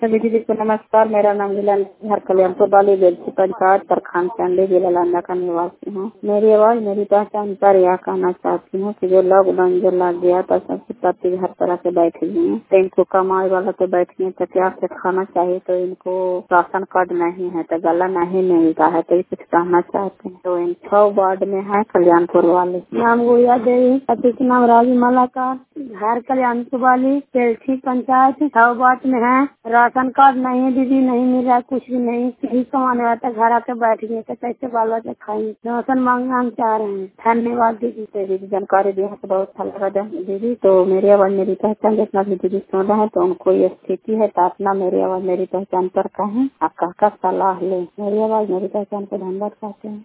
सभी दीदी को नमस्कार। मेरा नाम लीला हर कल्याणपुर वाली बेलची पंचायत तरखान चंडी जिला लांडा का निवासी हूँ। मेरी आवाज मेरी पहचान पर यह कहना चाहती हूँ कि जो लॉकडाउन जो लग गया तो सबसे पति हर तरह से बैठे हुए हैं, तो इनको कमाई वाला तो बैठे हैं, तो क्या से खाना चाहिए, तो इनको राशन कार्ड नहीं है, तो गला नहीं मिलता है, तो ये कुछ कहना चाहते हैं। तो इन 6 वार्ड में है कल्याणपुर वाले। नाम गुड़िया देवी, पति के नाम राजू मलाकार, घर कल्याणपुर वाली बेलची पंचायत 6 वार्ड में है। राशन कार्ड नहीं है दीदी, नहीं मिल रहा, कुछ भी नहीं। यही कमाने वाला घर आके बैठ गए, तो कैसे बाल बच्चे खाएंगे। राशन मांगना हम चाह रहे हैं। धन्यवाद दीदी। दीदी जानकारी देने से बहुत अच्छा लगा दीदी। तो मेरी आवाज मेरी पहचान जितना भी दीदी सुन रहे हैं, तो उनको ये स्थिति है, तो अपना मेरी आवाज मेरी पहचान पर कहें, आप कहकर सलाह लें। मेरी आवाज मेरी पहचान को धन्यवाद कहते हैं।